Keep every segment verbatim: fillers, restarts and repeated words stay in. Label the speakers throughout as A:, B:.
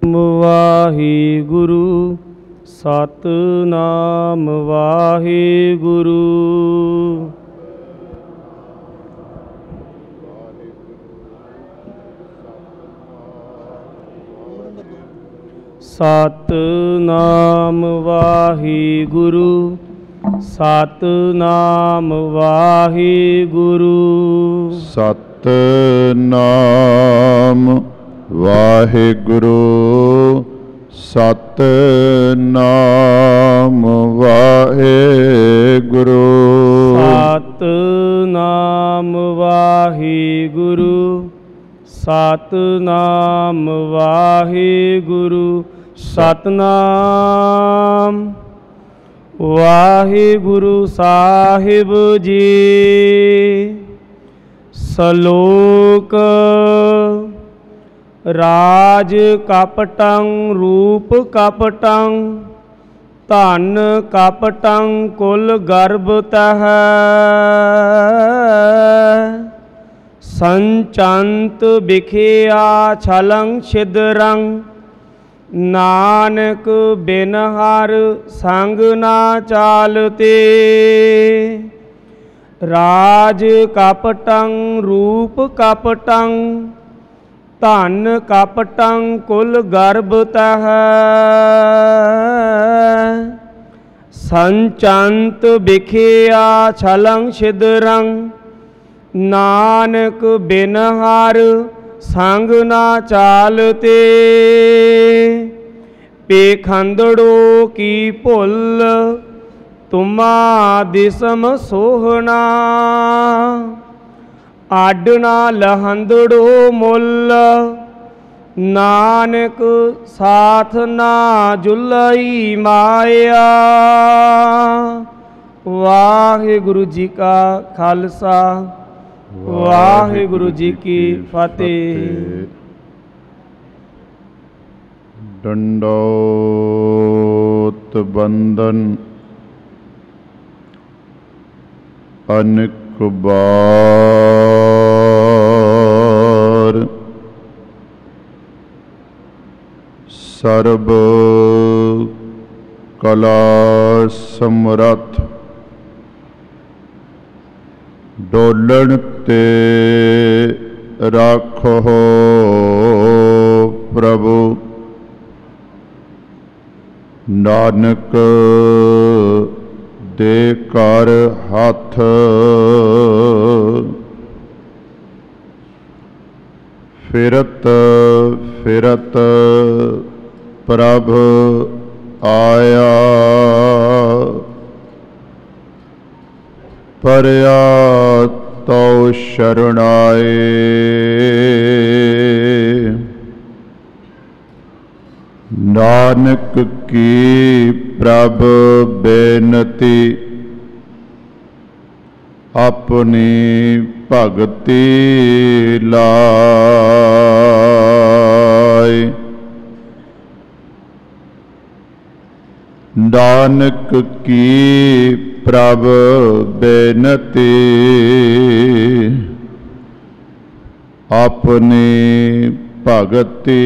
A: ਵਾਹਿਗੁਰੂ ਸਤਿਨਾਮ ਵਾਹਿਗੁਰੂ। ਸਤਿਨਾਮ ਵਾਹਿਗੁਰੂ ਸਤਿਨਾਮ ਵਾਹਿਗੁਰੂ।
B: ਸਤਿਨਾਮ ਵਾਹਿਗੁਰੂ ਸਤਿਨਾਮ ਵਾਹਿਗੁਰੂ।
A: ਸਤਿਨਾਮ ਵਾਹਿਗੁਰੂ ਸਤਿਨਾਮ ਵਾਹਿਗੁਰੂ। ਸਤਿਨਾਮ ਵਾਹਿਗੁਰੂ ਸਾਹਿਬ ਜੀ। ਸਲੋਕ ਰਾਜ ਕਪਟੰ ਰੂਪ ਕਪਟੰ ਧਨ ਕਪਟੰ ਕੁਲ ਗਰਭ ਤਹ ਸੰਚੰਤ ਬਿਖਿਆ ਛਲੰ ਛਿਦਰੰ ਨਾਨਕ ਬਿਨ ਹਰ ਸੰਗ ਨਾ ਚਾਲਤੇ। ਰਾਜ ਕਪਟੰ ਰੂਪ ਕਪਟੰ ਧਨ ਕਪਟੰ ਕੁਲ ਗਰਭ ਤਹ ਸੰਚੰਤ ਬਿਖਿਆ ਛਲੰ ਛਿਦਰੰ ਨਾਨਕ ਬਿਨ ਹਰ ਸੰਗ ਨਾ ਚਾਲਤੇ। ਪੇਖੰਦੜੋ ਕੀ ਭੁੱਲ ਤੁਮਾ ਦਿਸਮ ਸੋਹਣਾ ਅੱਡ ਨਾ ਲਹੰਦੜੋ ਮੁੱਲ ਨਾਨਕ ਸਾਥ ਨਾ ਜੁਲਈ ਮਾਇਆ। ਵਾਹਿਗੁਰੂ ਜੀ ਕਾ ਖਾਲਸਾ ਵਾਹਿਗੁਰੂ ਜੀ ਕੀ ਫਤਿਹ।
B: ਡੰਡੋਤ ਬੰਦਨ ਅਨੇਕ ਬਾਰ ਸਰਬ ਕਲਾ ਸਮਰੱਥ ਡੋਲਣ ਤੇ ਰਾਖੋ ਪ੍ਰਭੂ। ਨਾਨਕ ਦੇ ਕਰ ਹੱਥ ਫਿਰਤ ਫਿਰਤ ਪ੍ਰਭ ਆਇਆ। ਪਰਿਆ ਤੋ ਸ਼ਰਣਾਏ ਨਾਨਕ ਕੀ ਪ੍ਰਭ ਬੇਨਤੀ ਆਪਣੀ ਭਗਤੀ ਲਾਇ। ਨਾਨਕ ਕੀ ਪ੍ਰਭ ਬੇਨਤੀ ਆਪਣੀ ਭਗਤੀ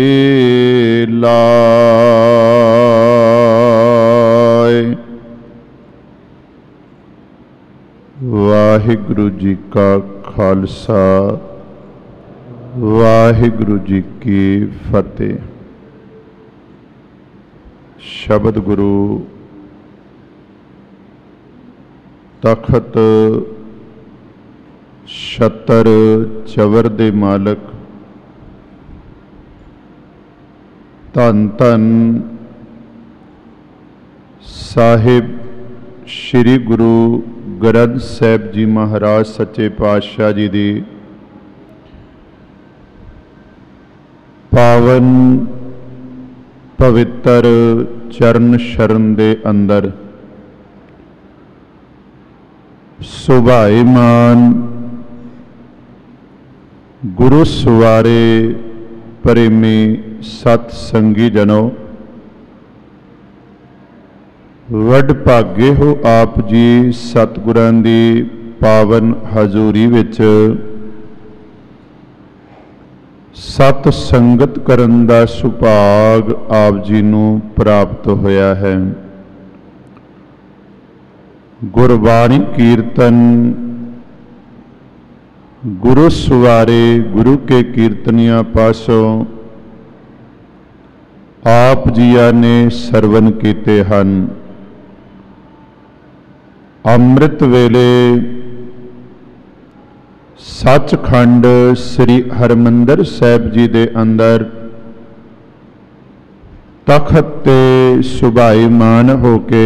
B: ਲਾਇ। ਵਾਹਿਗੁਰੂ ਜੀ ਕਾ ਖਾਲਸਾ ਵਾਹਿਗੁਰੂ ਜੀ ਕੀ ਫਤਿਹ। ਸ਼ਬਦ ਗੁਰੂ ਤਖਤ ਛਤਰ ਚਵਰ ਦੇ ਮਾਲਕ ਧੰਨ ਧੰਨ ਸਾਹਿਬ ਸ਼੍ਰੀ ਗੁਰੂ ਗ੍ਰੰਥ ਸਾਹਿਬ ਜੀ ਮਹਾਰਾਜ ਸੱਚੇ ਪਾਤਸ਼ਾਹ ਜੀ ਦੀ ਪਾਵਨ ਪਵਿੱਤਰ ਚਰਨ ਸ਼ਰਨ ਦੇ ਅੰਦਰ ਸੁਭਾਈਮਾਨ ਗੁਰੂ ਸਵਾਰੇ ਪ੍ਰੇਮੀ ਸਤ ਸੰਗੀ ਜਨੋ, ਵੱਡ ਭਾਗੇ ਹੋ ਆਪ ਜੀ ਸਤਿਗੁਰਾਂ ਦੀ ਪਾਵਨ ਹਜ਼ੂਰੀ ਵਿੱਚ ਸਤ ਸੰਗਤ ਕਰਨ ਦਾ ਸੁਭਾਗ ਆਪ ਜੀ ਨੂੰ ਪ੍ਰਾਪਤ ਹੋਇਆ ਹੈ। ਗੁਰਬਾਣੀ ਕੀਰਤਨ ਗੁਰੂ ਸਵਾਰੇ ਗੁਰੂ ਕੇ ਕੀਰਤਨੀਆਂ ਪਾਸੋਂ ਆਪ ਜੀਆਂ ਨੇ ਸਰਵਨ ਕੀਤੇ ਹਨ। ਅੰਮ੍ਰਿਤ ਵੇਲੇ ਸੱਚਖੰਡ ਸ੍ਰੀ ਹਰਿਮੰਦਰ ਸਾਹਿਬ ਜੀ ਦੇ ਅੰਦਰ ਤਖਤ ਤੇ ਸੁਭਾਈਮਾਨ ਹੋ ਕੇ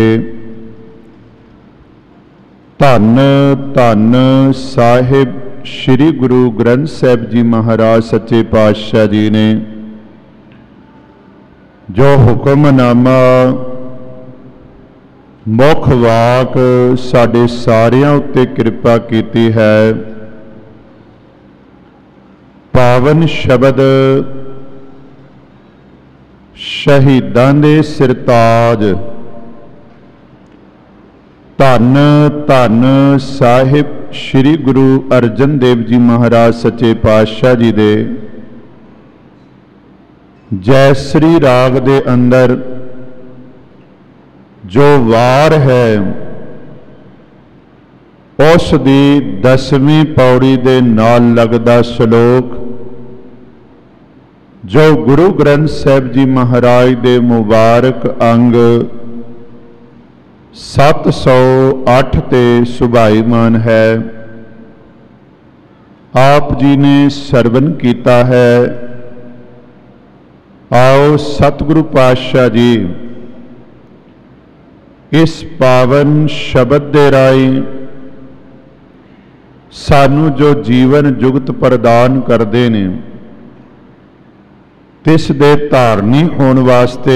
B: ਧੰਨ ਧੰਨ ਸਾਹਿਬ ਸ੍ਰੀ ਗੁਰੂ ਗ੍ਰੰਥ ਸਾਹਿਬ ਜੀ ਮਹਾਰਾਜ ਸੱਚੇ ਪਾਤਸ਼ਾਹ ਜੀ ਨੇ ਜੋ ਹੁਕਮਨਾਮਾ ਮੁੱਖ ਵਾਕ ਸਾਡੇ ਸਾਰਿਆਂ ਉੱਤੇ ਕਿਰਪਾ ਕੀਤੀ ਹੈ। ਪਾਵਨ ਸ਼ਬਦ ਸ਼ਹੀਦਾਂ ਦੇ ਸਿਰਤਾਜ ਧੰਨ ਧੰਨ ਸਾਹਿਬ ਸ੍ਰੀ ਗੁਰੂ ਅਰਜਨ ਦੇਵ ਜੀ ਮਹਾਰਾਜ ਸੱਚੇ ਪਾਤਸ਼ਾਹ ਜੀ ਦੇ ਜੈਸਰੀ ਰਾਗ ਦੇ ਅੰਦਰ ਜੋ ਵਾਰ ਹੈ ਉਸ ਦੀ ਦਸਵੀਂ ਪੌੜੀ ਦੇ ਨਾਲ ਲੱਗਦਾ ਸ਼ਲੋਕ ਜੋ ਗੁਰੂ ਗ੍ਰੰਥ ਸਾਹਿਬ ਜੀ ਮਹਾਰਾਜ ਦੇ ਮੁਬਾਰਕ ਅੰਗ ਸੱਤ ਸੌ ਅੱਠ ਤੇ ਸੁਭਾਈਮਾਨ ਹੈ। ਆਪ ਜੀ ਨੇ ਸਰਵਨ ਕੀਤਾ ਹੈ। ਆਓ ਸਤਿਗੁਰੂ ਪਾਤਸ਼ਾਹ ਜੀ ਇਸ ਪਾਵਨ ਸ਼ਬਦ ਦੇ ਰਾਹੀਂ ਸਾਨੂੰ ਜੋ ਜੀਵਨ ਜੁਗਤ ਪ੍ਰਦਾਨ ਕਰਦੇ ਨੇ ਤਿਸ ਦੇ ਧਾਰਨੀ ਹੋਣ ਵਾਸਤੇ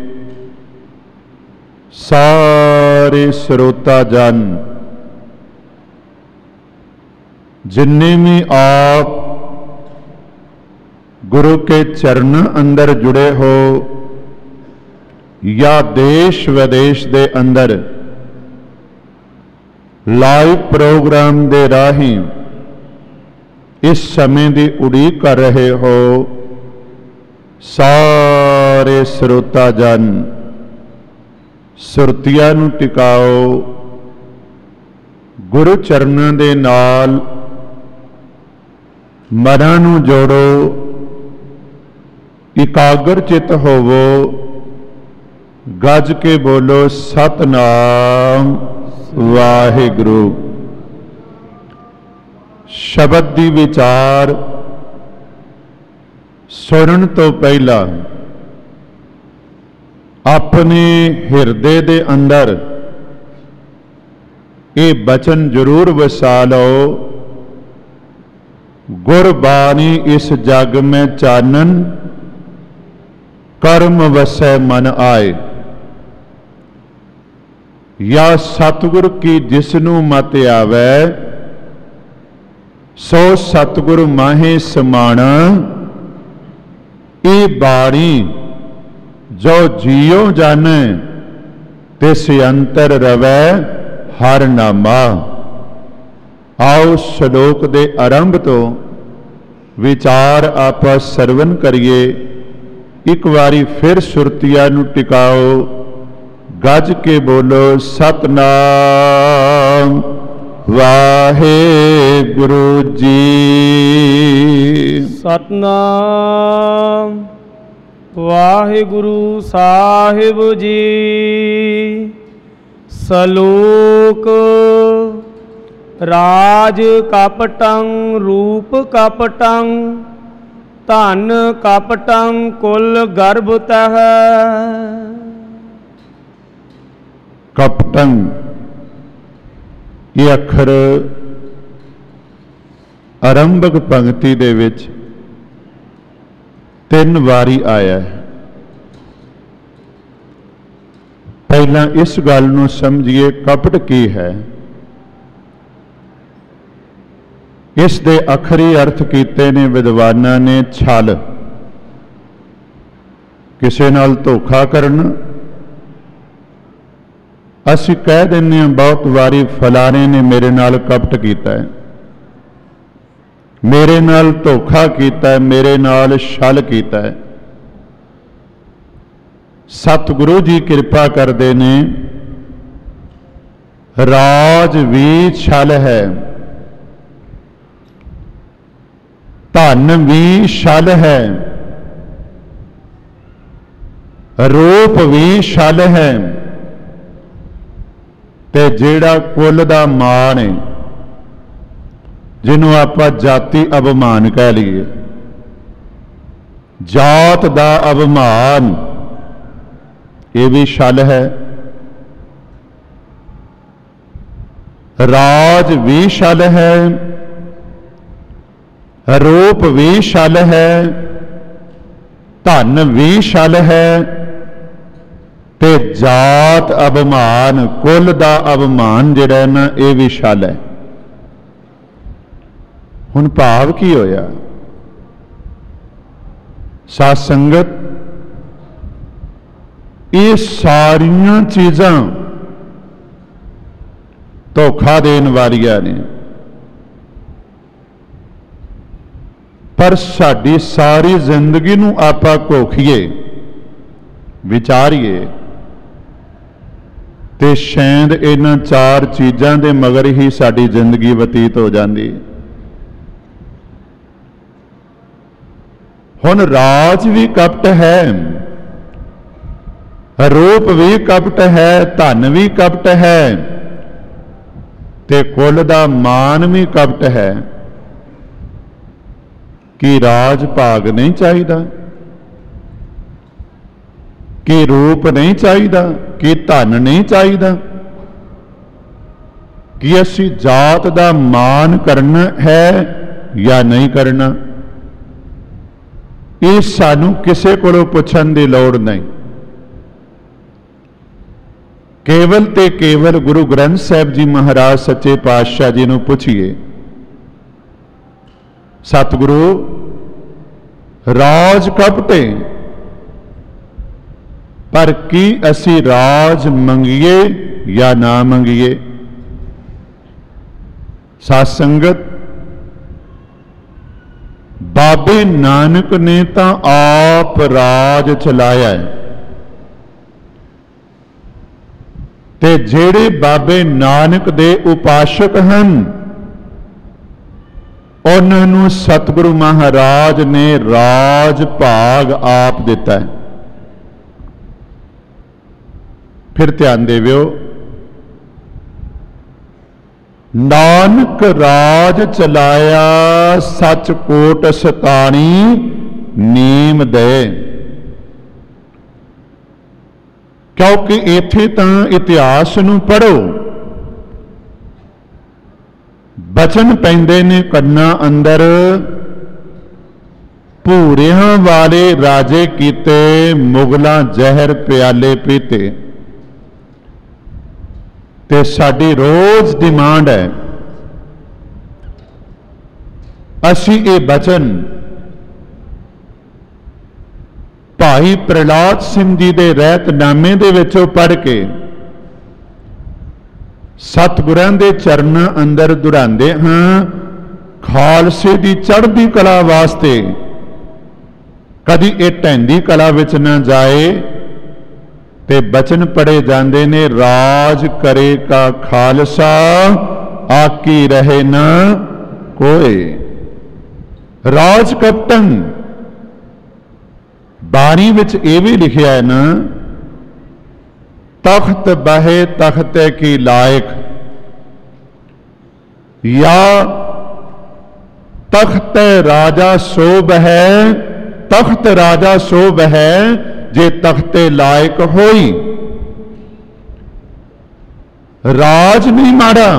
B: ਸਾਰੇ ਸਰੋਤਾ ਜਨ ਜਿੰਨੇ ਵੀ ਆਪ ਗੁਰੂ ਕੇ ਚਰਨ ਅੰਦਰ ਜੁੜੇ ਹੋ ਜਾਂ ਦੇਸ਼ ਵਿਦੇਸ਼ ਦੇ ਅੰਦਰ ਲਾਈਵ ਪ੍ਰੋਗਰਾਮ ਦੇ ਰਾਹੀਂ ਇਸ ਸਮੇਂ ਦੀ ਉਡੀਕ ਕਰ ਰਹੇ ਹੋ, ਸਾਰੇ ਸਰੋਤਾ ਜਨ ਸੁਰਤੀਆਂ ਨੂੰ ਟਿਕਾਓ, ਗੁਰੂ ਚਰਨਾਂ ਦੇ ਨਾਲ ਮਨਾਂ ਨੂੰ ਜੋੜੋ, ਇਕਾਗਰ ਚਿੱਤ ਹੋਵੋ, ਗੱਜ ਕੇ ਬੋਲੋ ਸਤਨਾਮ ਵਾਹਿਗੁਰੂ। ਸ਼ਬਦ ਦੀ ਵਿਚਾਰ ਸੁਣਨ ਤੋਂ ਪਹਿਲਾਂ ਆਪਣੇ ਹਿਰਦੇ ਦੇ ਅੰਦਰ ਇਹ ਬਚਨ ਜ਼ਰੂਰ ਵਸਾ ਲਓ, ਗੁਰਬਾਣੀ ਇਸ ਜਗ ਮੈਂ ਚਾਨਣ, ਕਰਮ ਵਸੈ ਮਨ ਆਏ। या सतगुर की जिसनू मत आवे, सो सतगुर माहे समाना। ये बाणी जो जियो जाने, तिस अंतर रवै हर नामा। आओ श्लोक दे आरंभ तो विचार आपा सरवण करिए। एक बारी फिर सुरतिया नू टिकाओ, गज के बोलो सतनाम वाहेगुरु जी।
A: सतनाम वाहेगुरु साहिब जी। सलोक राज कपटं रूप कपटं, धन कपटं कुल गर्भ तह।
B: कपटं ये अखर आरंभक पंक्ति दे विच तीन वारी आया है। पहला इस गल नूं समझिए कपट की है। इस दे अखरी अर्थ कीते ने विद्वानां ने छल, किसे नाल धोखा करना। असी कह देने बहुत वारी फलाने ने मेरे नाल कपट किया है, मेरे नाल धोखा कीता, मेरे नाल छल कीता। सतगुरु जी कृपा करते ने, राज भी छल है, धन भी छल है, रूप भी छल है, ते जेड़ा कुल दा मान है, जिन्हों आपां जाति अभिमान कह लीए, जात दा अभिमान, ये भी छल है। राज भी छल है, रूप भी छल है, धन भी छल है, ते जात अभिमान, कुल दा अभिमान जिहड़ा ना, ये भी छल है। हुण भाव की होया? साध संगत, ये सारियां चीज़ां धोखा देन वालियां ने, पर साडी सारी जिंदगी नूं आपां घोखीए, विचारीए, ते शायद इन्हां चार चीज़ां दे मगर ही साडी जिंदगी बतीत हो जाती। हुण राज भी कपट है, रूप भी कपट है, धन भी कपट है, ते कुल दा मान भी कपट है। कि राज भाग नहीं चाहिदा, कि रूप नहीं चाहिदा, कि धन नहीं चाहिदा, कि असी जात दा मान करना है या नहीं करना, ये सानू किसे कोलों पुछण दी लोड़ नहीं। केवल ते केवल गुरु ग्रंथ साहिब जी महाराज सच्चे पातशाह जी नूं पुछिए, सतगुरु राज कपटे, पर की असी राज मंगीए या ना मंगीए? साध संगत, बाबे नानक ने तो आप राज चलाया है, ते जेड़े बाबे नानक दे उपासक हैं, उन्होंने सतगुरु महाराज ने राज भाग आप दिता है। फिर ध्यान देवियो, नानक राज चलाया सच कोट सतानी नीम दे। क्योंकि इत्थे तां इतिहास नूं पढ़ो, बचन पैंदे ने कन्ना अंदर, भूरियां वाले राजे कीते, मुगलां जहर प्याले पीते। ते साडी रोज डिमांड है, असी ये बचन भाई प्रहलाद सिंह जी दे रहतनामे दे विचों पढ़ के सतगुरां दे चरनां अंदर दुहरांदे हां। खालसे दी चढ़दी कला वास्ते कदी ये ढैंदी कला विच ना जाए, ते बचन पढ़े जाते ने, राज करे का खालसा आकी रहे ना कोई। राज कपटन बाणी विच ये भी लिखिया है ना, तख्त बहे तख्ते की लायक, या तख्त राजा शोभ है, तख्त राजा शोभ है जे तख्ते लायक होई। राज नहीं माड़ा,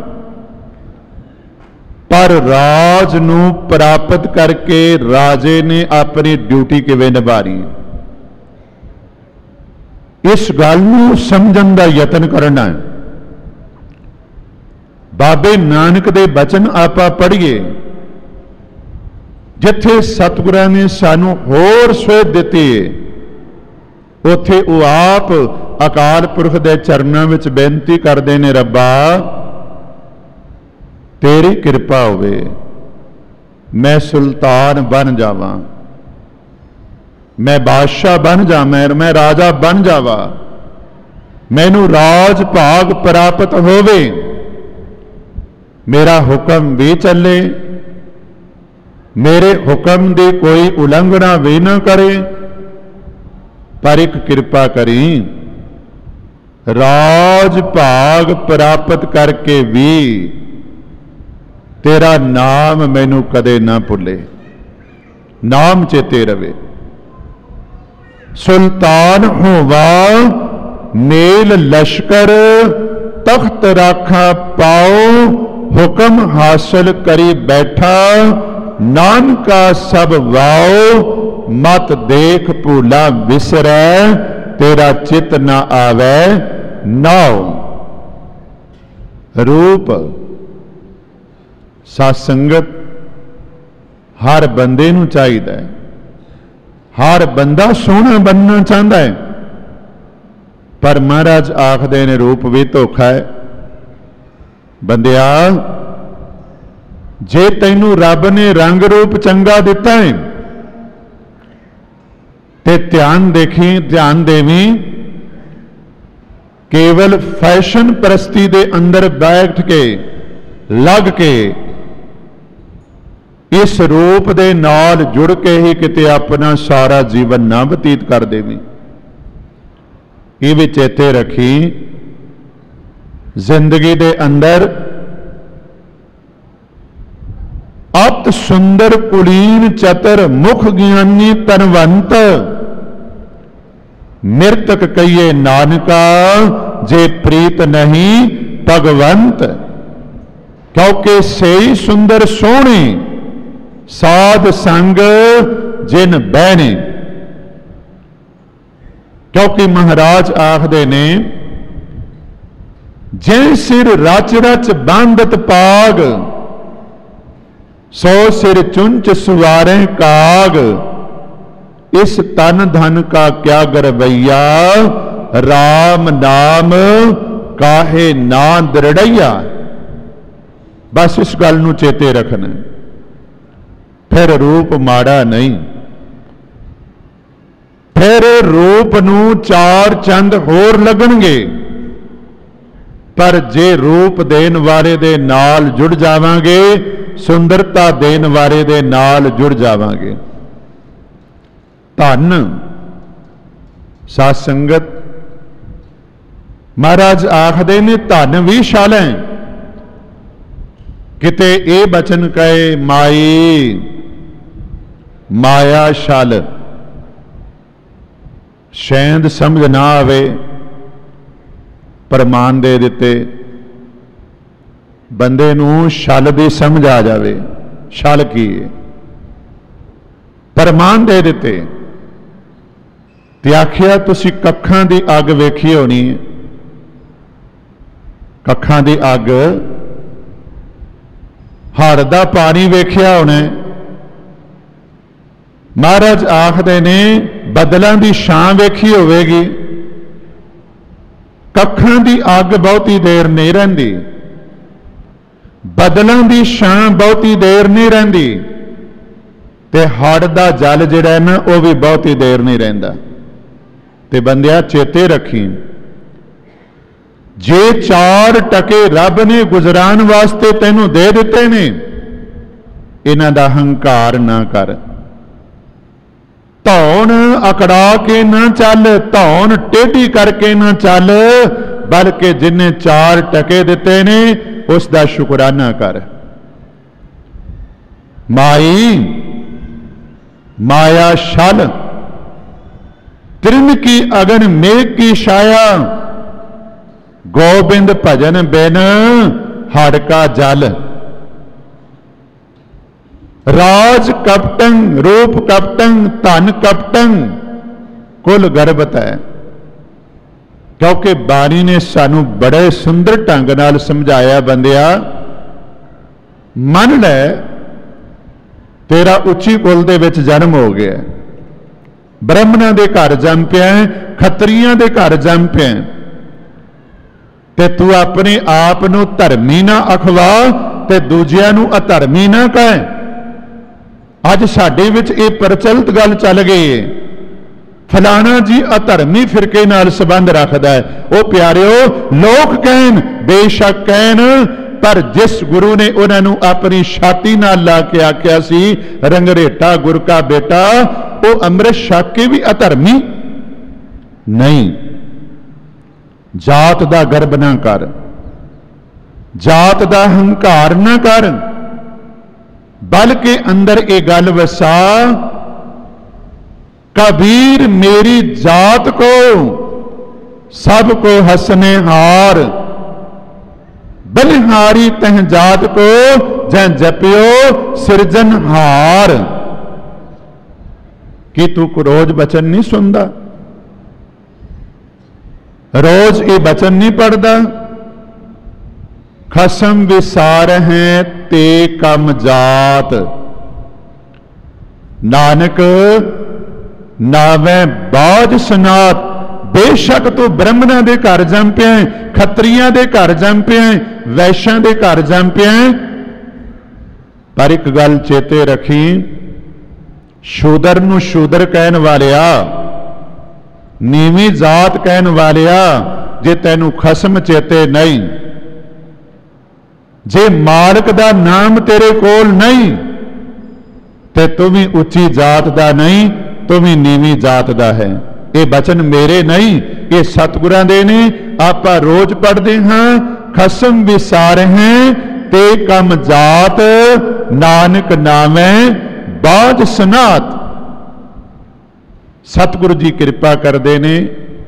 B: पर राज नू प्राप्त करके राजे ने अपनी ड्यूटी किवें निभाई, इस गल नू समझण दा यतन करना है। बाबे नानक दे बचन आपां पढ़िए, जिथे सतगुरां ने सानू होर सोध दिती है, उथे वो आप अकाल पुरख दे चरनां विच बेनती करदे ने, रब्बा तेरी कृपा होवे, मैं सुल्तान बन जावा, मैं बादशाह बन जावां, मैं राजा बन जावा, मैनू राज भाग प्राप्त होवे, मेरा हुक्म भी चले, मेरे हुक्म की कोई उलंघना भी ना करे, पर एक कृपा करी, राज भाग प्राप्त करके भी तेरा नाम मैनू कदे ना भुले, नाम चेते रवे। सुल्तान होवा मेल लश्कर, तख्त राखा पाओ, हुक्म हासिल करी बैठा, नानका सब वाओ, मत देख भूला विसरै, तेरा चित ना आवे नाओ। रूप सत्संगत हर बंदे नूं चाहिदा है, हर बंदा सोहना बनना चाहता है, पर महाराज आखदे ने रूप भी धोखा है। बंदिया जे तैनू रब ने रंग रूप चंगा दिता है ते ध्यान देखी, ध्यान देवी, केवल फैशन परस्ती दे अंदर बैठ के लग के इस रूप दे नाल जुड़ के ही किते अपना सारा जीवन ना बतीत कर देवी। ये भी चेते रखी, जिंदगी दे अंदर अत सुंदर कुलीन चतर मुख ज्ञानी तनवंत, मृतक कहिए नानका, जे प्रीत नहीं भगवंत। क्योंकि सही सुंदर सोहने साध संग जिन बहने। क्योंकि महाराज आखदे ने, जे सिर रच रच बांधत पाग, सौ सिर चुंच सुवारे काग, इस तन धन का क्या गरवैया, राम नाम काहे ना दृढ़ैया। बस इस गल नूं चेते रखना, फिर रूप माड़ा नहीं, फिर रूप नूं चार चंद होर लगणगे, पर जे रूप देन वाले दे नाल जुड़ जावांगे, सुंदरता देन वाले दे नाल जुड़ जावांगे। धन साध संगत महाराज आखदे ने, धन भी छल है। किते ये बचन कहे माई माया छल, शैंद समझ ना आवे, प्रमाण दे दिते, बंदे नूं छल दी समझ आ जावे, छल की है, प्रमाण दे दिते। ते आखिया तुसी कखां दी अग वेखी होनी है, कखां दी अग, हड़ दा पानी वेखिया होना। महाराज आखदे ने, बदलों की छां वेखी होवेगी, कखां दी अग बहुती देर नहीं रहिंदी, बदलों की छां बहुती देर नहीं रहिंदी, ते हड़ दा जल जिहड़ा है ना, वह भी बहुती देर नहीं रहिंदा। ते बंदिया चेते रखी, जे चार टके रब ने गुजरान वास्ते तैनूं दे दिते ने, इन्हां दा हंकार ना कर। धौन अकड़ा के ना चल, धौन टेढ़ी करके ना चल, बल्कि जिन्हें चार टके दिते ने उसका शुकराना कर। माई माया छल, त्रिन की अगन मेघ की छाया, गोबिंद भजन बिन हड़ का जल। राज कपटं रूप कपटं धन कपटं कुल गर्भत है। क्योंकि बाणी ने सानू बड़े सुंदर ढंग नाल समझाया, बंदिया मन ले तेरा उच्ची कुल दे विच जन्म हो गया, ब्राह्मणां दे घर जम पिया, खत्रियां दे घर जम पिया, ते तू अपने आप नू धर्मी ना अखवा ते दूजियां नू अधर्मी ना कह। अज साडे विच ये प्रचलित गल चल गई है, फलाना जी अधर्मी फिरके नाल संबंध रखता है। वो प्यारिओ लोग कहन, बेशक कहन, पर जिस गुरु ने उन्होंने अपनी छाती नाल ला के आख्या सी रंगरेटा गुर का बेटा, वो अमृत छक के भी अधर्मी नहीं। जात दा गर्व ना कर, जात दा हंकार ना कर, बल्कि अंदर ये गल वसा, कबीर मेरी जात को सबको हंसने हार, बलिहारी तह जात को जै जपियो सिरजनहार। कि तू रोज बचन नहीं सुनता, रोज ये बचन नहीं पढ़ता? खसम विसार है ते कम जात, नानक नावे बाज सनात। बेशक तू ब्रह्मणा दे घर जम पिया, खत्रियां दे घर जम पिया, वैश्यां दे घर जम पिया, पर एक गल चेते रखी, शूदर नूं शूदर कहन वालिया, नीवी जात कहन वालिया, जे तैनू खसम चेते नहीं, जे मालक दा नाम तेरे कोल नहीं, ते तू भी उच्ची जात दा नहीं, तू भी नीवी जात दा है। ये बचन मेरे नहीं, ये सतगुरां दे ने। आपां रोज पढ़ते हाँ, खसम विसार हैं ते कम जात, नानक नामै बाज सनात। सतगुरु जी कृपा करते ने,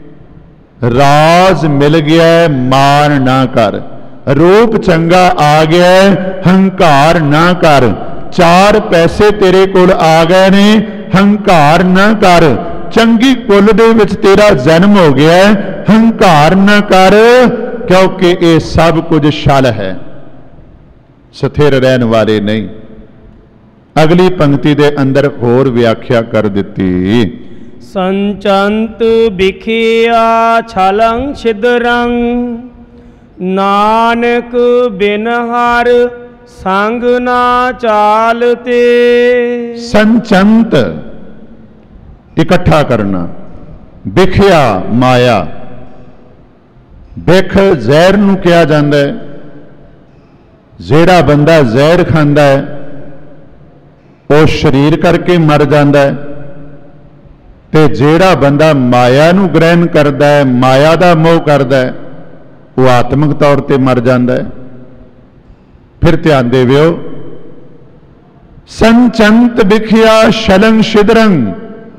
B: राज मिल गया मान ना कर, रूप चंगा आ गया हंकार ना कर, चार पैसे तेरे कोल आ गए ने हंकार ना कर, चंगी कुल दे विच तेरा जन्म हो गया हंकार ना कर, क्योंकि ये सब कुछ छल है, स्थिर रहन वाले नहीं। अगली पंक्ति दे अंदर होर व्याख्या कर दिती,
A: संचंत बिखिया छलं छिद्रं, नानक बिन हर संग ना चालते।
B: संचंत इकट्ठा करना, बिखिया माया, बिख जहर नूं कहा जाता है। जेड़ा बंदा जहर खांदा है वो शरीर करके मर जाता है, ते जेड़ा बंदा माया नूं ग्रहण करता है, माया दा मोह करता है, वो आत्मक तौर पर मर जाता है। फिर ध्यान देवियो, संचंत बिखिया शलंग शिदरंग,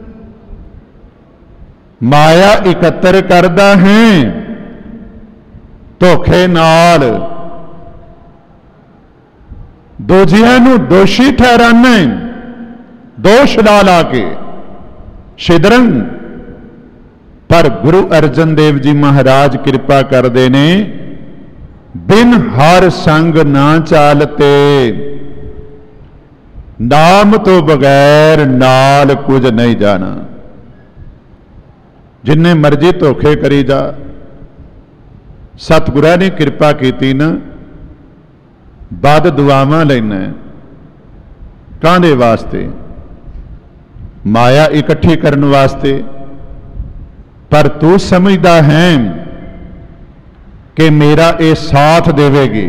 B: माया इकत्र करदा है धोखे नाल, दूजियां नूं दोषी ठहराना है दोष ला ला के, शिदरंग। पर गुरु अर्जन देव जी महाराज कृपा करते ने, बिन हर संग ना चालते, नाम तो बगैर नाल कुछ नहीं जाना। जिन्ने मर्जी धोखे करी जा, सतगुरा ने कृपा की ना, बद दुआवां लेना काहदे वास्ते? माया इकट्ठी करने वास्ते। पर तू समझदा है कि मेरा ये साथ देवेगी,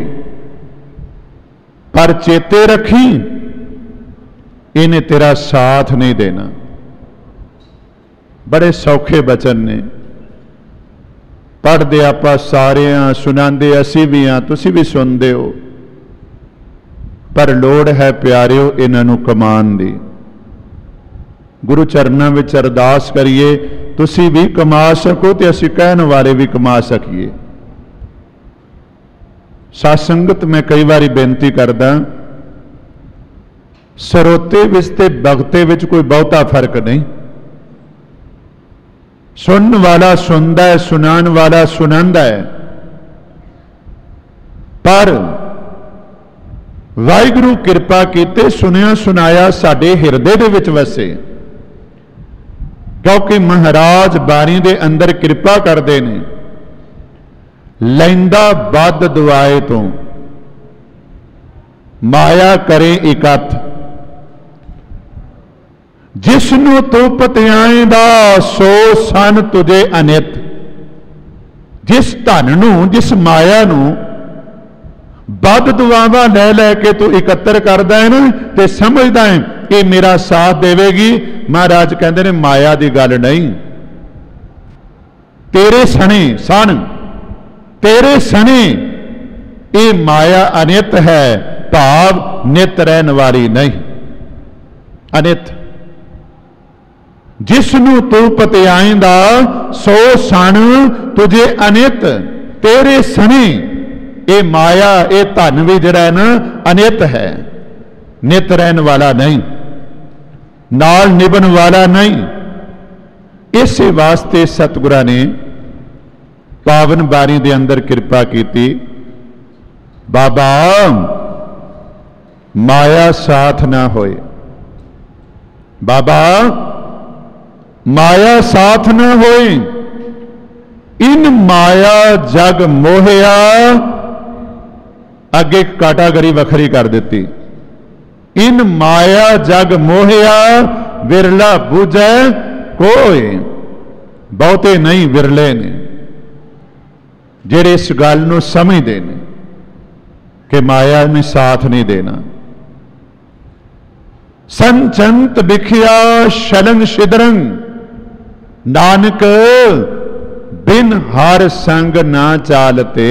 B: पर चेते रखी इन्हें तेरा साथ नहीं देना। बड़े सौखे बचन ने, पढ़ते आप सारे हाँ, सुनाते असी भी हाँ, तुसी भी सुनते हो, पर लोड़ है प्यारिओ इन्हों कमान दी। गुरु चरणों में अरदास करिए, तुसी भी कमा सको तो असी कहने वाले भी कमा सकीए। सत्संगत मैं कई बार बेनती करदा, सरोते विच ते भगते विच कोई बहुता फर्क नहीं। सुनने वाला सुनता है, सुनान वाला सुनांदा है, पर वाहिगुरु कृपा कीते सुनिया सुनाया साडे हिरदे दे विच वसे। क्योंकि महाराज बाणी दे अंदर कृपा करते ने, लैंदा बद दुआए तो माया करे इकथ, जिसनू तू पतियाएंदा सो सन तुझे अनित। जिस धन नू, जिस माया नू बद दुआवां लै लैके तू इकत्तर करदा है ना ते समझदा है ये मेरा साथ देवेगी, महाराज कहते ने माया की गल नहीं, तेरे सने सन, तेरे सने ये माया अनित है, भाव नित रहन वाली नहीं, अनित। जिसनू तू पतियाएंदा सो सन तुझे अनित, तेरे सने ये माया ये धन भी जड़ा है ना अनित है, नित रहन वाला नहीं, नाल निभन वाला नहीं। इस वास्ते सतगुरां ने पावन बारी दे अंदर कृपा की, बाबा माया साथ ना होए, बाबा माया साथ न होए, इन माया जग मोहिया। अगे कैटागरी वखरी कर दी, इन माया जग मोहिया विरला बुझे कोई। बहुते नहीं विरले ने जेड़े इस गल नूं समझदे ने कि माया ने साथ नहीं देना। संचंत बिखिया शलन शिदरंग, नानक बिन हर संग ना चालते।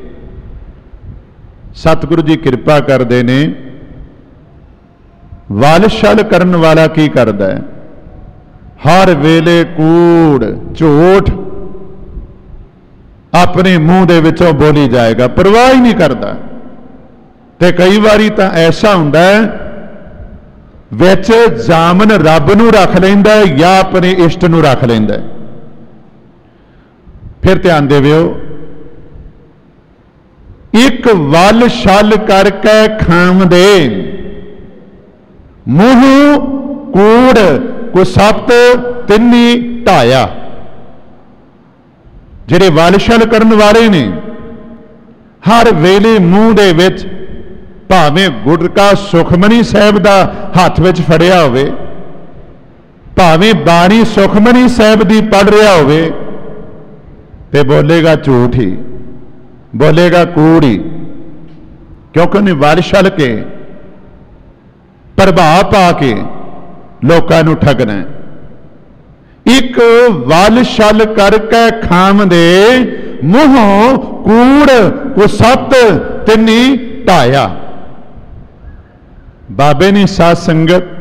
B: सतगुरु जी कृपा करते ने, वल छल करन वाला की करदा है, हर वेले कूड़ झूठ अपने मुंह दे विचों बोली जाएगा, परवाह ही नहीं करता। ते कई बारी तो ऐसा हुंदा है विच जामन रब नूं रख लैंदा है या अपने इष्ट नूं रख लैंदा है। फिर ध्यान देविओ, एक वल छल करके खांवदे, मूँह कूड़ कुसत तिन्नी ढाया। जिहड़े वल छल करन वाले ने हर वेले मूँह दे विच भावें गुटका सुखमनी साहब का हाथ विच फड़िया होवे, भावें बाणी सुखमनी साहब की पढ़ रहा होवे, ते बोलेगा झूठ ही, बोलेगा कूड़ ही, क्योंकि उन्हें वल छल के प्रभाव पा के लोगों को ठगना है। एक वल छल करके खांवदे, मूँह कूड़ कुसत तिन्नी ढाया। बाबे ने साध संगत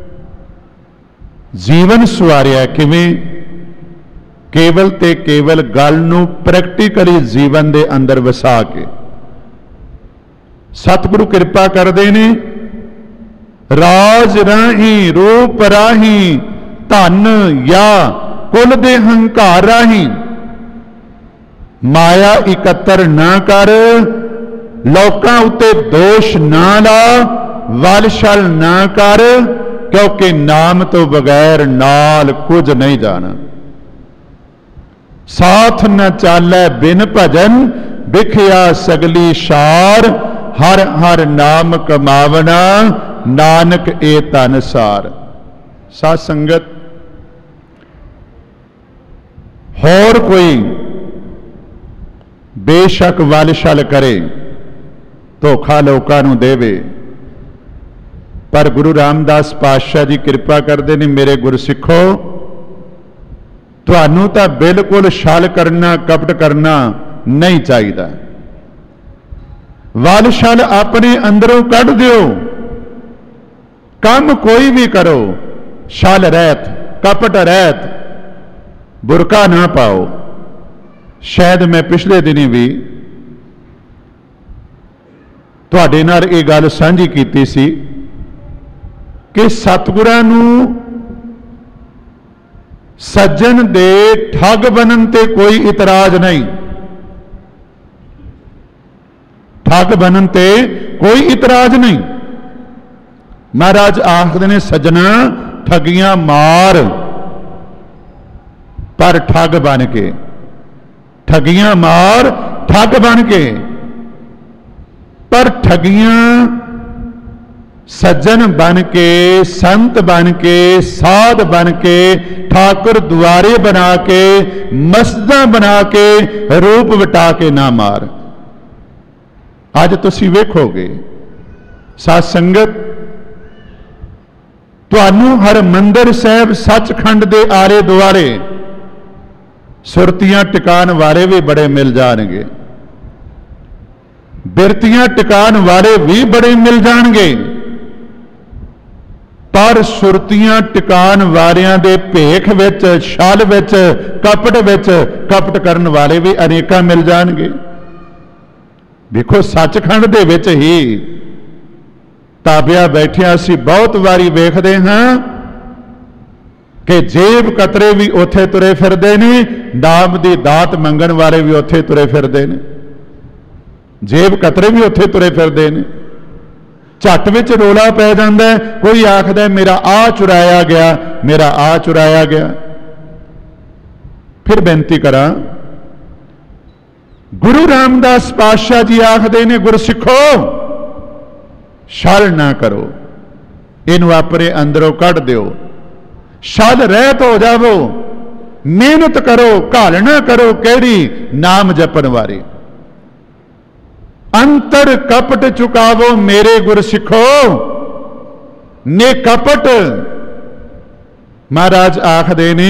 B: जीवन सवारिया किवें? केवल ते केवल गल नूं प्रैक्टिकली जीवन दे अंदर वसा के। सतगुरु कृपा करते ने, राज राही रूप राही धन या कुल दे हंकार राही माया इकत्तर ना कर, लोकां उत्ते दोष ना ला, वल छल ना कर, क्योंकि नाम तो बगैर नाल कुछ नहीं जाना। साथ न चालै बिन भजन, बिखिया सगली शार, हर हर नाम कमावना, नानक ए धन सार। साध संगत, होर कोई बेशक वल छल करे, धोखा लोकां नूं देवे, पर गुरु रामदास पातशाह जी कृपा करते हैं, मेरे गुरसिखो तुहानू तां बिल्कुल छल करना कपट करना नहीं चाहिए। वल छल अपने अंदरों कढ़ दिओ, काम कोई भी करो छल रहत कपट रहत, बुरका ना पाओ। शायद मैं पिछले दिनी भी तुहाडे नाल इह गल सांझी कीती सी कि सतगुरां नूं सज्जन दे ठग बनन ते कोई इतराज नहीं, ठग बनन ते कोई इतराज नहीं। महाराज आखदे ने, सज्जना ठगियां मार पर ठग बन के, ठगियां मार ठग बन के। पर ठगियां सज्जन बन के, संत बन के, साध बन के, ठाकुर द्वारे बना के, मस्जिदां बना के, रूप वटा के ना मार। अज तुसीं वेखोगे साध संगत, तुहानू हरमंदिर साहिब सचखंड दे आले दुआले सुरतियां टिकाण वाले भी बड़े मिल जाणगे, बिरतियां टिकाण वाले भी बड़े मिल जाणगे, पर सुरतियां टिकाण वालियां दे भेख विच, छल विच, कपट विच कपट करन वाले भी अनेकां मिल जाणगे। देखो सचखंड दे विच ही ताबिया बैठिया असीं बहुत वारी वेखदे हां कि जेब कतरे भी उत्थे तुरे फिरदे ने, नाम दी दात मंगण वाले भी उत्थे तुरे फिरदे ने, जेब कतरे भी उत्थे तुरे फिरदे ने। झट विच रोला पै जांदा है, कोई आखदा मेरा आ चुराया गया, मेरा आ चुराया गया। फिर बेनती करां, गुरु रामदास पातशाह जी आखदे ने, गुरसिखो छल ना करो, इनू अपने अंदरों कढ़ दिओ, छल रहत हो जावो, मेहनत करो, घालना करो केड़ी नाम जपन वाली। अंतर कपट चुकावो मेरे गुरसिखो, ने कपट महाराज आखदे ने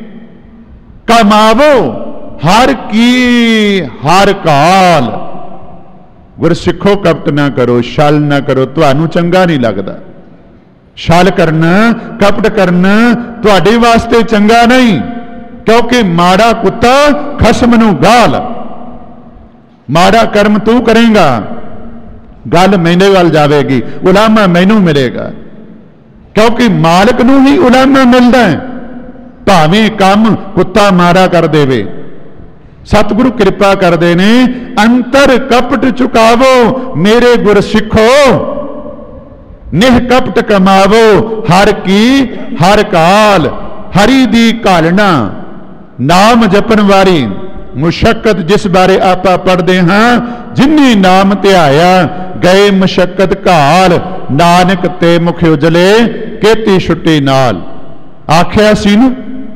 B: कमावो हर की हर काल। गुरसिखो कपट ना करो, छल ना करो, तुहानू चंगा नहीं लगदा। छल करना, कपट करना तुहाडे वास्ते चंगा नहीं, क्योंकि माड़ा कुत्ता खसम नू गाल। माड़ा कर्म तू करेगा, गल मेरे वाल जाएगी, उलामा मैनू मिलेगा, क्योंकि मालिक नू ही उलामा मिलता है, भावें काम कुत्ता माड़ा कर देवे। सतगुरु कृपा करते ने, अंतर कपट चुकावो मेरे गुरसिखो, निह कपट कमावो हर की हर काल। हरि दी घालना, नाम जपन वाली मुशक्कत जिस बारे आप पढ़ते हाँ, जिन्नी नाम ध्याया गए मुशक्कत घाल, नानक ते मुख उजले केती छुट्टी नाल। आख्या सी न,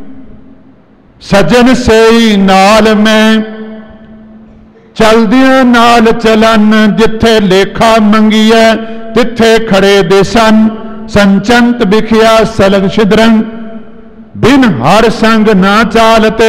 B: सज्जन सेई नाल मैं चलदियां नाल चलन, जिथे लेखा मंगीए तिथे खड़े दे सन। संचंत बिखिया सलग छिद्रंग, बिन हर संग ना चालते।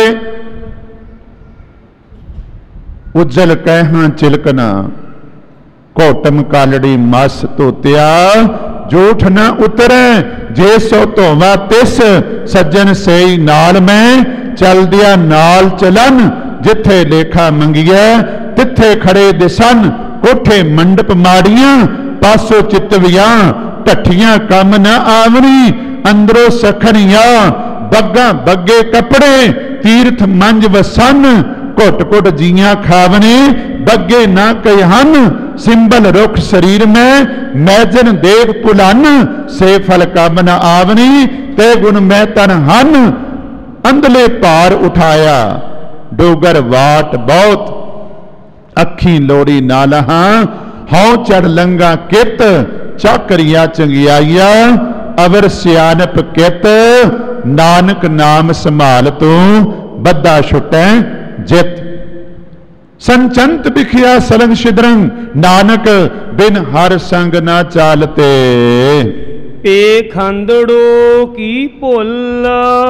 B: उज्जल कहना चिलकना, घोटम कालड़ी मस धोतिया, झूठ न उतरे जे सो धोवा तिस। सज्जन सेई नाल मैं चलदिया नाल चलन, जिथे लेखा मंगिया तिथे खड़े दे सन। कोठे मंडप माड़ियां पासो चितवियां, ढठियां कम न आवनी अंदरों सखनिया। बग्गा बग्गे कपड़े तीर्थ मंज वसन, घुट घुट जियां खावने बग्गे ना कहन। सिंबल रुख शरीर में मैजन देव पुलन, से फल कम न आवनी ते गुण मैं तन हन। अंदले भार उठाया डोगर वाट बहुत, अखी लोड़ी ना लहा हौ चढ़ लंगा कित। चाकरिया चंगियाइया अवर सियानप कित, नानक नाम संभाल तू बद्दा छुटै जित। संचंत बिखिया सलंग छिद्रंग, नानक बिन हर संग ना चालते।
A: पेखंदड़ो की भुल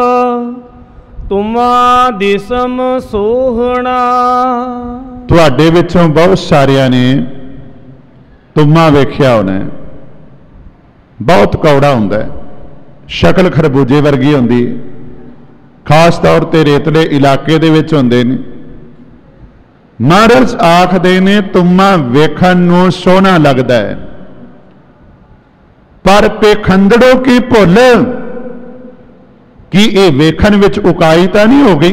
A: तुमा दिसम सोहना।
B: तुहाडे विचों बहुत सारिया ने तुमा वेख्या होना, बहुत कौड़ा हुंदा है, शक्ल खरबूजे वर्गी हुंदी, खास तौर पर रेतले इलाके दे विच हुंदे ने। महाराज आखदे ने तुमा वेखण नूं सोहना लगदा है, पर पेखंदड़ों की भुल कि ये वेखण विच उकाई तां नहीं हो गई।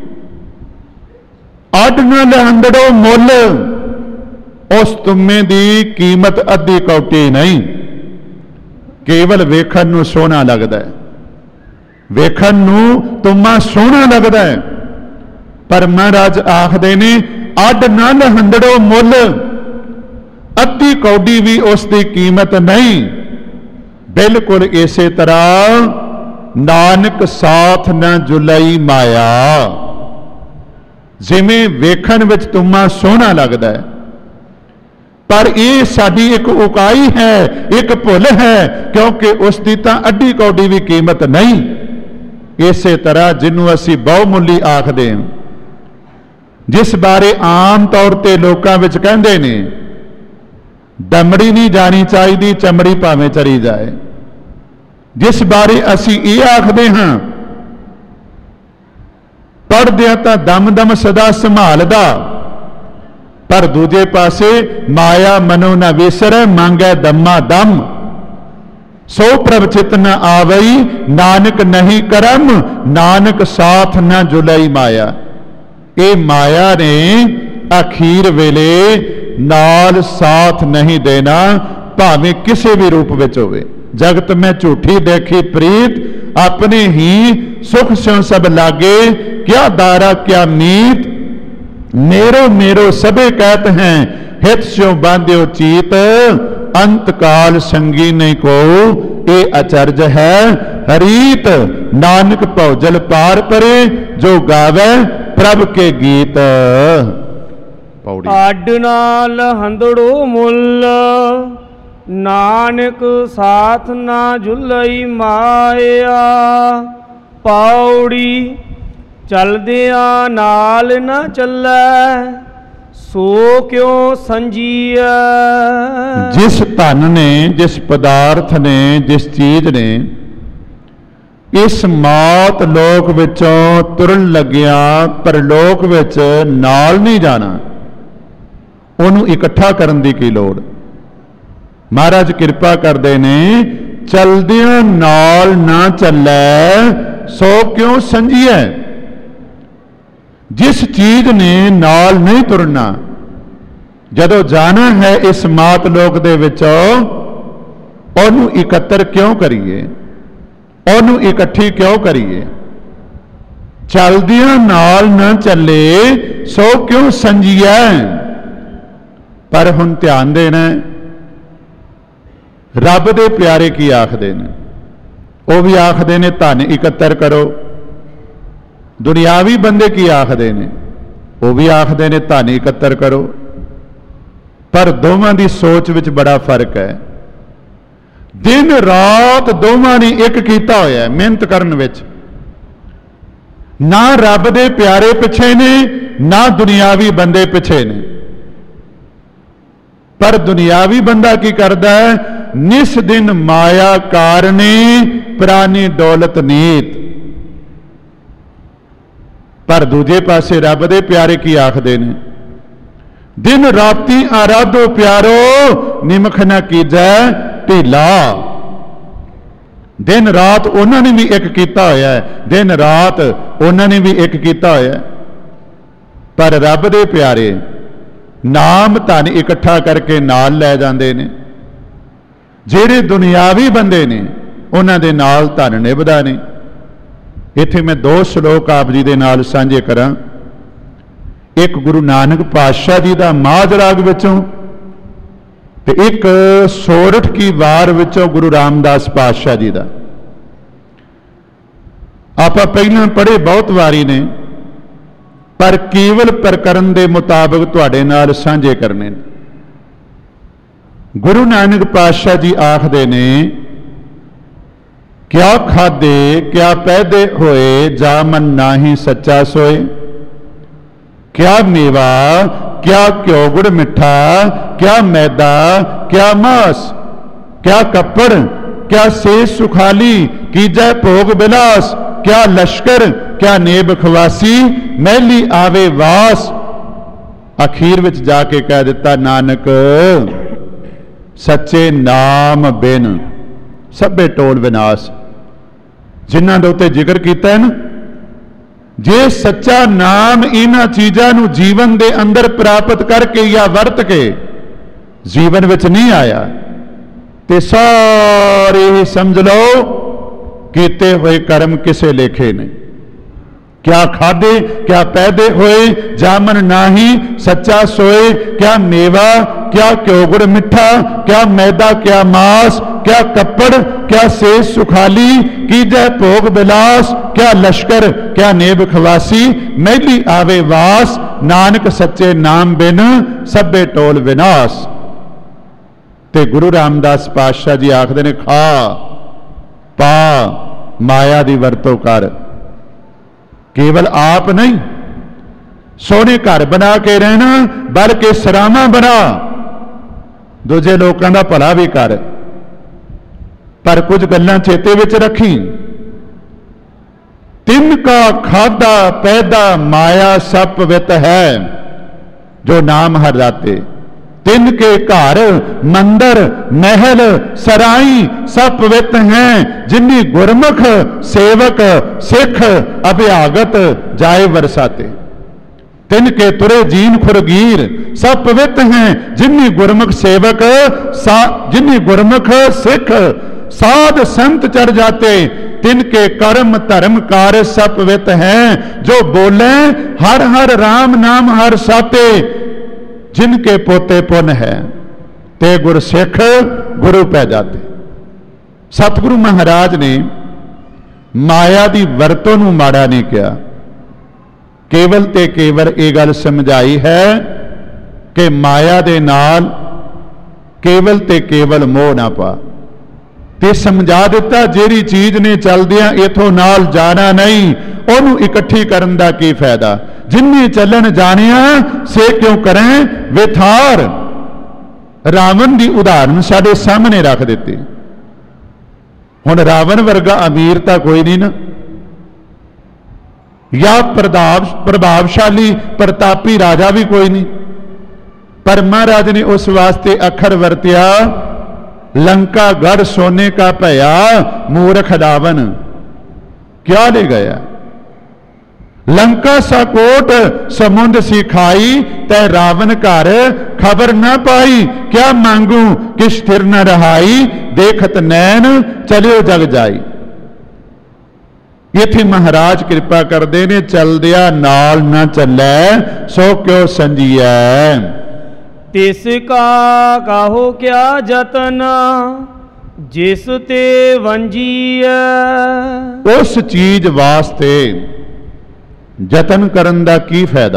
B: अड न लहंदड़ो मुल, उस तुमे की कीमत अद्धी कौटी नहीं, केवल वेखण नूं सोहना लगदा है। वेखण नूं तुमा सोहना लगदा है, पर महाराज आखदे ने अड न लहंदड़ो मुल, अद्धी कौडी भी उसकी कीमत नहीं। बिल्कुल इसे तरह नानक साथ न जुलाई माया। जिमें वेखण विच तुम्मा सोहना लगदा है, पर यह साडी एक उकाई है, एक भुल है, क्योंकि उसकी तां अड्डी कौडी भी कीमत नहीं। इसे तरह जिन्हों असी बहुमुली आखदे हां, जिस बारे आम तौर पर लोकां विच कहंदे ने दमड़ी नहीं जानी चाहिए, चमड़ी भावें चली जाए, जिस बारे असी ये आखदे हां पढ़दे तां दम दम सदा संभालदा, पर दूजे पासे माया मनो न विसरै, मांगै दम्मा दम। सो प्रभ चित न आवई, नानक नहीं करम, नानक साथ न जुलई माया। ये माया ने अखीर वेले नाल साथ नहीं देना, भावें किसी भी रूप विच होवे। जगत में झूठी देखी प्रीत, अपने ही सुख स्यों सब लागे, क्या दारा क्या मीत, मेरो मेरो सबे कहत हैं, हित स्यों बांध्यो चीत, अंत काल संगी नहीं को, ये अचरज है हरीत। नानक भौजल पार परे, जो गावे प्रभ के गीत।
A: आड नाल हंदड़ो मुल, नानक साथ ना झुलई माया। पौड़ी चलदिया नाल न चलै, सो क्यों संजीए।
B: जिस धन ने, जिस पदार्थ ने, जिस चीज ने इस मौत लोक विचों तुरन लग्या परलोक विच नाल नहीं जाना, उन्होंने इकट्ठा करन दी की लोड़। महाराज कृपा करते ने, चलदिया नाल ना चलै, सो क्यों संजीए। जिस चीज ने नाल नहीं तुरना, जदों जाना है इस मात लोक दे विचों, ओनू इकत्तर क्यों करिए, ओनू इकट्ठी क्यों करिए। चलदियां नाल न चले, सो क्यों संजीए। पर हुण ध्यान देना, रब दे प्यारे की आखदे ने, वो भी आखदे ने धन इकत्तर करो। दुनियावी बंदे की आखदे ने, वो भी आखदे ने धन इकत्तर करो। पर दोवां दी सोच विच बड़ा फर्क है। दिन रात दोवां ने एक कीता होया मेहनत करन विच। ना रब दे प्यारे पिछे ने, ना दुनियावी बंदे पिछे ने। पर दुनियावी बंदा की करदा है, निस दिन माया कारणे प्राणी दौलत नीत। पर दूजे पासे रब दे प्यारे की आखदे ने, दिन राती आराधो प्यारो, निमख न कीजै ढीला। दिन रात उन्होंने भी एक किया होया है, दिन रात उन्होंने भी एक किया होया है। पर रब दे प्यारे नाम धन इकट्ठा करके नाल लै जांदे ने। जेड़े दुनियावी बंदे ने उन्हां दे नाल धन निभदा नहीं। इत्थे मैं दो श्लोक आप जी दे नाल सांझे करां। एक गुरु नानक पातशाह जी का माझ राग विचों ते एक सोरठ की वार विचों गुरु रामदास पातशाह जी का। आप पहला पढ़े बहुत वारी ने, पर केवल प्रकरण के मुताबिक तुहाडे नाल सांझे करने। गुरु नानक पातशाह जी आखदे ने, क्या खादे क्या पैदे होए, जा मन नाही सच्चा सोए। क्या मेवा क्या घ्यो गुड़ मिठा, क्या मैदा क्या मांस, क्या कपड़ क्या सेज सुखाली, कीजै भोग बिलास। क्या लश्कर क्या नेब खवासी, मैली आवे वास। अखीर विच जाके कह दिता, नानक सच्चे नाम बिन सभे टोल विनाश। जिन्हां दे उत्ते जिक्र कीता है ना, जे सच्चा नाम इन्हां चीज़ां नूं जीवन दे अंदर प्राप्त करके या वरत के जीवन विच नहीं आया, ते सारे ही समझ लो कीते हुए कर्म किसे लेखे ने। क्या खादे क्या पैदे होए, जामन नाही सच्चा सोए। क्या मेवा क्या घ्यो गुड़ मिठा, क्या मैदा क्या मांस, क्या कपड़, क्या सेज सुखाली, कीजै भोग बिलास, क्या लश्कर, क्या नेब खवासी, मैली आवे वास, नानक सच्चे नाम बिन सभे टोल विनाश। ते गुरु रामदास पातशाह जी आखदे ने, खा पा माया दी वरतों कर, केवल आप नहीं सोने घर बना के रहना, बल्कि सरामा बना, दूजे लोगों का भला भी कर, पर कुछ गल्लां चेते विच रखी। तिनका खादा पैदा माया सब पवित है, जो नाम हर राते, तिनके घर मंदिर महल सराई सब पवित्र हैं, जिन्नी गुरमुख सेवक सिख अभ्यागत जाए बरसाते। तिनके तुरे जीन खुरगीर सब पवित्र हैं, जिन्नी गुरमुख सेवक सा जिन्नी गुरमुख सिख साध संत चढ़ जाते। तिनके कर्म धर्म कार्य सब पवित्र हैं, जो बोले हर हर राम नाम हर साते। जिनके पोते पुन है ते गुर सिख गुरु पै जाते। सतगुरु महाराज ने माया की वरतों नूं माड़ा नहीं किया, केवल ते केवल ये गल समझाई है कि माया दे नाल केवल ते केवल मोह ना पा, ते समझा दिता जेरी चीज ने चलदियां इथों नाल जाना नहीं, ओनू इकट्ठी करन दा की फायदा, जिन्नी चलन जानिया से क्यों करें विथार। रावण की उदाहरण साडे सामने रख दी। हुण रावण वर्गा अमीर तां कोई नहीं ना, या प्रताप प्रभावशाली प्रतापी राजा भी कोई नहीं, पर महाराज ने उस वास्ते अखर वरतिया, लंका गढ़ सोने का भया मूर्ख रावण क्या ले गया। लंका सा कोट समुंद सी खाई, तै रावण घर खबर न पाई, क्या मांगू कि स्थिर न रहाई, देखत नैन चलियो जग जाई। इथे महाराज कृपा करते ने, चलदिया नाल न चलै सो क्यों संजीए।
A: तिसका काहो क्या जतन जिस ते वंजीए।
B: उस चीज वास्ते जतन करन दा की फायदा,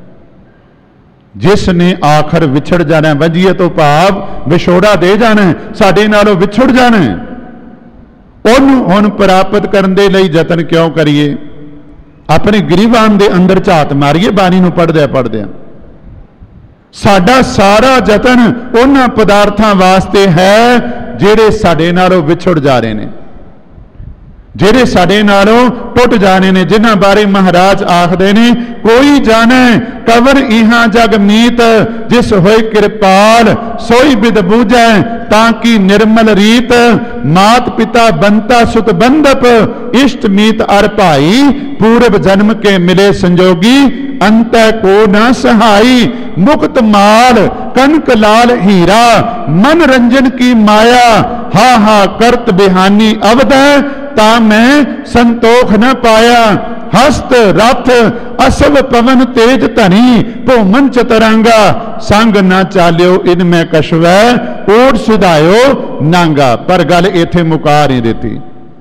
B: जिसने आखिर विछड़ जाना। वंजीए तो भाव विछोड़ा दे जाना, साडे नालों विछड़ जाना, उन्होंने हुण प्राप्त करने दे लई जतन क्यों करिए। अपने गिरीबान दे अंदर झात मारिए, बाणी नूं पढ़दे पढ़दे साडा सारा जतन उन्हां पदार्थां वास्ते है जिहड़े साडे नालों विछड़ जा रहे ने, जिहड़े साडे नालों टुट जाने ने, जिन्हां बारे महाराज आखदे ने, कोई जाने कवर इहां जग मीत, जिस होए कृपाल सोई बिद बूझै, ताकि निर्मल रीत, मात पिता बनता सुत बंधप, इष्ट मीत अर भाई, पूर्व जन्म के मिले संजोगी, अंत को न सहाई। मुक्त माल कनक लाल हीरा, मन रंजन की माया, हा हा करत बिहानी अवध, ता मैं संतोख न पाया। हस्त रथ असव पवन तेज धनी, भूमन चतरंगा, संग न चालियो इनमें कशवै, ओट सुधायो नांगा। पर गल इथे मुका नहीं देती,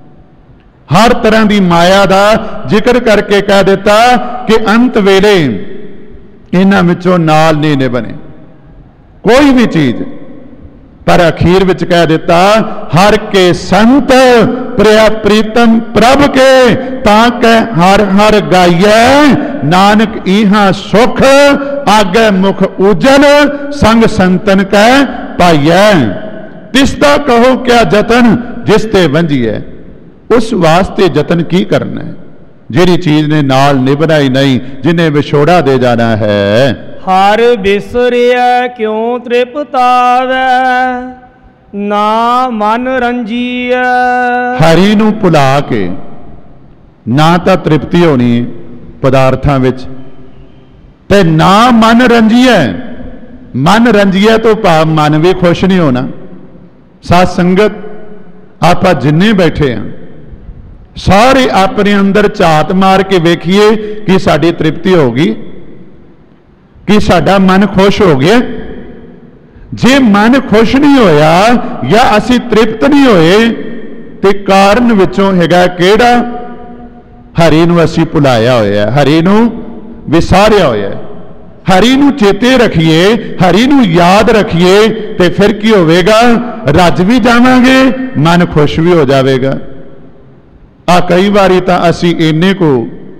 B: हर तरह की माया का जिक्र करके कह दिता कि अंत वेले इन्हां विचों नाल नहीं ने बने कोई भी चीज, पर अखीर विच कह दिता, हर के संत प्रिया प्रीतम प्रभ के, ताके हर हर गाइए, नानक इहां सुख, आगे मुख उजल, संग संतन कै पाइए। तिसदा कहो क्या जतन जिसते वंजीए। उस वास्ते जतन की करना है जिहड़ी चीज ने नाल निभना ही नहीं, जिन्हें विछोड़ा दे जाना है।
A: हर बिसरिया क्यों तृप्तावै, ना मन रंजीए।
B: हरि नूं भुला के ना तां तृप्ति होनी पदार्थां विच, ते ना मन रंजीए। मन रंजीए तो भाव मन भी खुश नहीं होना। साथ संगत आपां जिन्ने बैठे हैं सारे अपने अंदर झात मार के वेखिए कि साडी तृप्ति होगी, कि साडा मन खुश हो गया। जे मन खुश नहीं होया या असी तृप्त नहीं होए ते कारण विचों हैगा किहड़ा? हरि नूं असी भुलाया होया, हरि नूं विसारिया होया। हरि नूं चेते रखिए, हरि नूं याद रखिए ते फिर की होवेगा? रज भी जावांगे, मन खुश भी हो जाएगा। आ कई बारी तो असी इन्ने को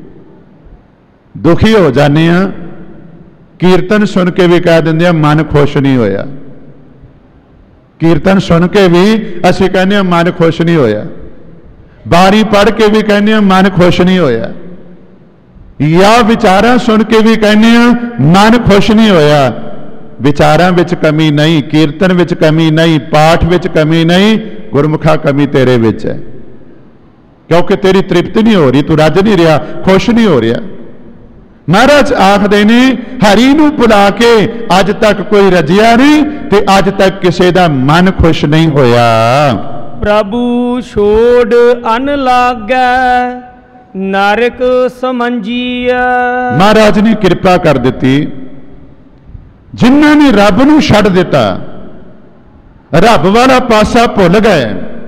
B: दुखी हो जाने आ, कीर्तन सुन के भी कह देंगे मन खुश नहीं होया। कीर्तन सुन के भी असी कहने मन खुश नहीं होया, बारी पढ़ के भी कहने मन खुश नहीं होया, या विचारां सुन के भी कहने मन खुश नहीं होया। विचारां विच कमी नहीं, कीर्तन विच कमी नहीं, पाठ विच कमी नहीं, गुरमुखा कमी तेरे विच है, क्योंकि तेरी तृप्ति नहीं हो रही, तू रज नहीं रहा, खुश नहीं हो रहा। महाराज आखदे ने हरि नूं भुला के अज तक कोई रजिया नहीं ते अज तक किसी दा मन खुश नहीं होया।
A: प्रभु छोड़ अन लागै नरक समझिया।
B: महाराज ने कृपा कर दी, जिन्हां ने रब नूं छड्ड दिता, रब वाला पासा भुल गए,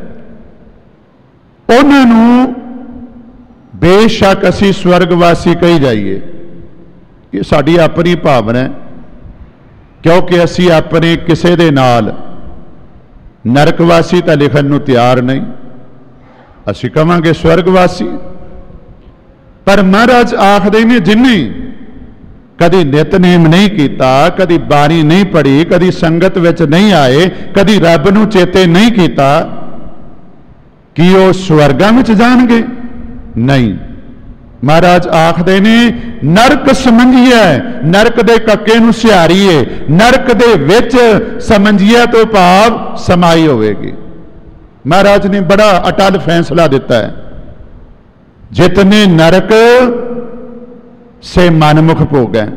B: उन्हां नूं बेशक असी स्वर्गवासी कही जाइए। ये साडी अपनी भावना है, क्योंकि असी अपने किसी दे नाल नरकवासी तो लिखण नूं तैयार नहीं, असी कहांगे स्वर्गवासी। पर महाराज आखदे ने जिन्हें कदी नितनेम नहीं किया, कदी बाणी नहीं पढ़ी, कदी संगत विच नहीं आए, कदी रब नूं चेते नहीं किया, कि वो स्वर्गां विच जाणगे? नहीं। महाराज आखदे ने नरक समझिए, नरक दे कक्के नूं सिहारीए, नरक दे विच समझिए तो भाव समाई होवेगी। महाराज ने बड़ा अटल फैसला दिता है, जितने नरक से मनमुख भोग है,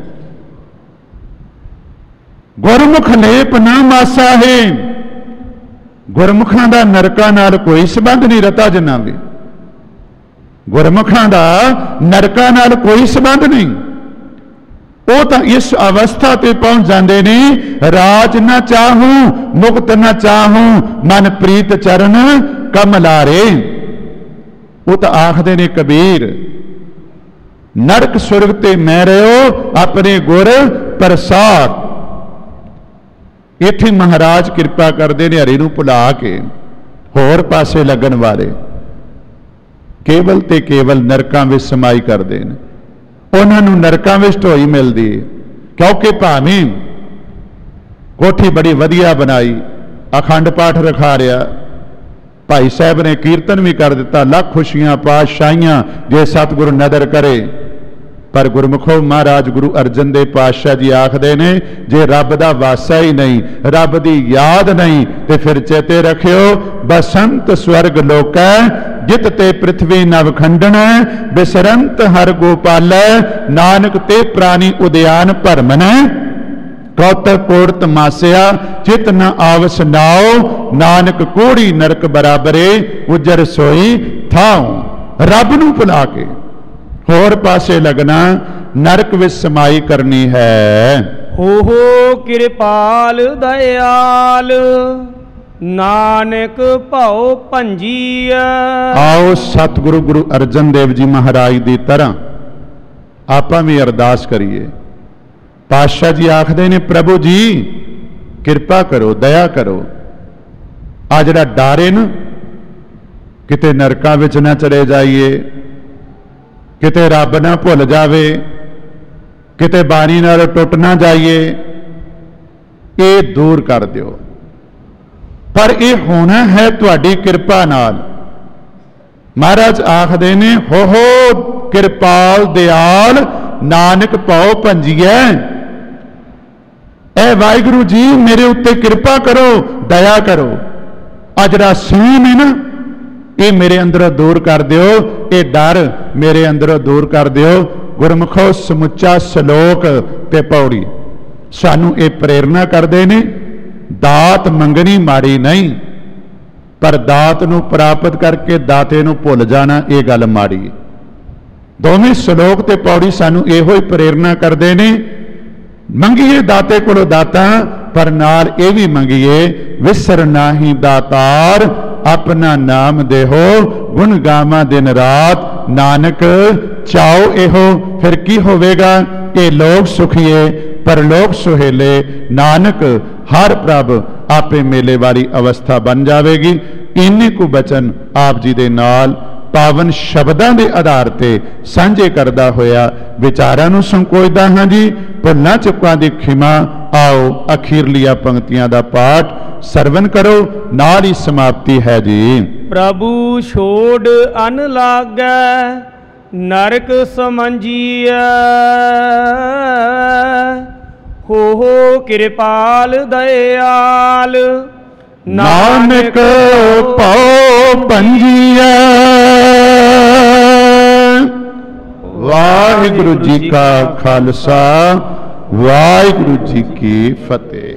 B: गुरमुख लेप ना मासा है। गुरमुखां दा नरकां नाल कोई संबंध नहीं, रता जिन्ना भी गुरमुखां दा नरकां नाल कोई संबंध नहीं। वो तो इस अवस्था ते पहुंच जाते ने, राज ना चाहूं मुक्त ना चाहूं मन प्रीत चरण कमलारे। वो तो आखदे ने कबीर, नरक सुरग ते मैं रहो अपने गुर प्रसाद। इत्थे महाराज कृपा करते ने हरि नूं भुला के होर पासे लगन वाले केवल ते केवल नरकां विच समाई करते हैं। उन्हां नूं नरकां विच ढोई मिलदी है, क्योंकि भावें कोठी बड़ी वधिया बनाई, अखंड पाठ रखा रहा, भाई साहब ने कीर्तन भी कर दिता, लख खुशियां पातशाहियां जे सतगुरु नदर करे। पर गुरमुखो महाराज गुरु अर्जन देव पातशाह जी आखदे ने, जे रब दा वासा ही नहीं, रब दी याद नहीं, तो फिर चेते रखियो बसंत स्वर्ग लोक जित ते पृथ्वी नवखंडन बिसरंत हर गोपाल नानक ते प्राणी उद्यान भरमन कौतक कोड़त मासिया चित न आवस नाओ नानक कोड़ी नरक बराबरे उजर सोई थाओ। रब नूं भुला के होर पासे लगना, नरक विच समाई करनी है।
A: हो हो कृपाल दयाल नानक भाओ भंजिया।
B: आओ सतगुरु गुरु अर्जन देव जी महाराज की तरह आपां भी अरदास करिए। पातशाह जी आखदे ने, प्रभु जी कृपा करो, दया करो, आ जिहड़ा डर है ना, किते नरकां विच ना चले जाइए, किते रब ना भुल जावे, किते बाणी नाल टुट ना जाइए, ये दूर कर दिओ। पर यह होना है तुहाडी कृपा नाल। महाराज आखदे ने, हो हो कृपाल दयाल नानक पाओ भंजिए। ए वाहिगुरु जी मेरे उत्ते कृपा करो, दया करो, आ जिहड़ा सीन है ना, ये मेरे अंदरों दूर कर दिओ, ये डर मेरे अंदरों दूर कर दिओ। गुरमुखो समुचा सलोक ते पौड़ी सानू ये प्रेरणा करते ने, दात मंगनी माड़ी नहीं, पर दात नूं प्राप्त करके दाते नूं भुल जाना ये गल माड़ी है। दोवें सलोक ते पौड़ी सानू इहो ही प्रेरणा करते ने ਮੰਗੀਏ ਦਾਤੇ ਕੋਲੋਂ ਦਾਤਾ, ਪਰ ਨਾਲ ਇਹ ਵੀ ਮੰਗੀਏ ਵਿਸਰ ਨਾਹੀ ਦਾਤਾਰ, ਆਪਣਾ ਨਾਮ ਦੇਹੋ ਗੁਣ ਗਾਵਾਂ ਦਿਨ ਰਾਤ, ਨਾਨਕ ਚਾਓ ਇਹੋ। ਫਿਰ ਕੀ ਹੋਵੇਗਾ? ਇਹ ਲੋਕ ਸੁਖੀਏ ਪਰਲੋਕ ਸੁਹੇਲੇ, ਨਾਨਕ ਹਰ ਪ੍ਰਭ ਆਪੇ ਮੇਲੇ ਵਾਲੀ ਅਵਸਥਾ ਬਣ ਜਾਵੇਗੀ। ਇੰਨੇ ਕੁ ਬਚਨ ਆਪ ਜੀ ਦੇ ਨਾਲ ਪਾਵਨ ਸ਼ਬਦਾਂ ਦੇ ਆਧਾਰ ਤੇ ਸਾਂਝੇ ਕਰਦਾ ਹੋਇਆ ਵਿਚਾਰਾਂ ਨੂੰ ਸੰਕੋਚਦਾ ਹਾਂ ਜੀ। ਭੁੱਲਾਂ ਚੁੱਕਾਂ ਦੀ ਖਿਮਾ। ਆਓ ਅਖੀਰਲੀਆਂ ਪੰਕਤੀਆਂ ਦਾ ਪਾਠ ਸਰਵਨ ਕਰੋ, ਨਾਲ ਹੀ ਸਮਾਪਤੀ ਹੈ ਜੀ।
A: ਪ੍ਰਭੂ ਛੋੜ ਅਨ ਲਾਗੈ, ਨਰਕ ਸਮੰਜੀਐ, ਹੋ ਹੋ ਕਿਰਪਾਲ ਦਇਆਲ,
B: ਨਾਨਕ ਭਉ ਭੰਜੀਐ। ਵਾਹਿਗੁਰੂ ਜੀ ਕਾ ਖਾਲਸਾ, ਵਾਹਿਗੁਰੂ ਜੀ ਕੀ ਫਤਿਹ।